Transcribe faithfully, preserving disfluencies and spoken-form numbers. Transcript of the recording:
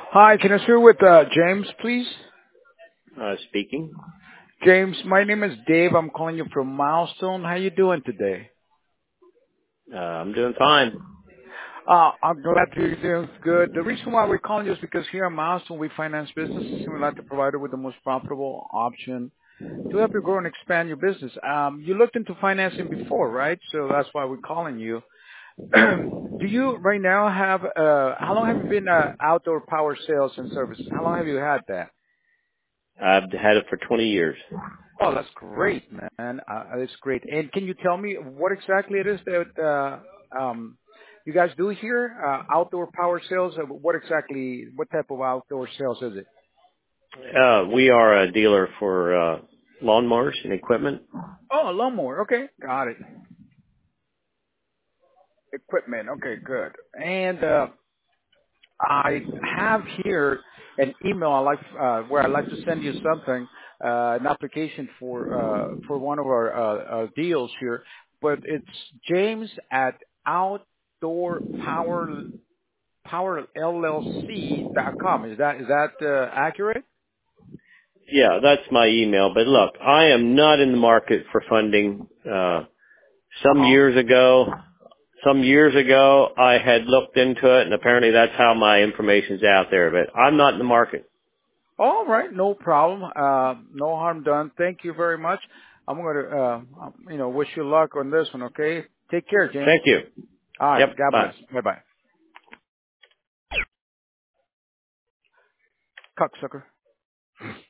Hi, can I speak with uh, James, please? Uh, speaking. James, my name is Dave. I'm calling you from Milestone. How you doing today? Uh, I'm doing fine. Uh, I'm glad you're doing good. The reason why we're calling you is because here at Milestone, we finance businesses and we like to provide you with the most profitable option to help you grow and expand your business. Um, you looked into financing before, right? So that's why we're calling you. Do you right now have, uh, how long have you been uh, outdoor power sales and services? How long have you had that? I've had it for twenty years. Oh, that's great, man. Uh, that's great. And can you tell me what exactly it is that uh, um, you guys do here? Uh, outdoor power sales. Uh, What exactly? What type of outdoor sales is it? Uh, we are a dealer for uh, lawnmowers and equipment. Oh, a lawnmower. Okay, got it. Equipment. Okay, good. And uh, I have here an email I like uh, where I'd like to send you something, uh, an application for uh, for one of our uh, uh, deals here, but it's James at outdoor power power L L C dot com. Is that is that uh, accurate? Yeah, that's my email. But look, I am not in the market for funding. Uh, Uh some huh. years ago, some years ago, I had looked into it, and apparently that's how my information's out there. But I'm not in the market. All right, no problem. Uh, no harm done. Thank you very much. I'm gonna uh, you know wish you luck on this one. Okay. Take care, James. Thank you. All right. Yep. God Bye. bless. Bye bye. Cocksucker.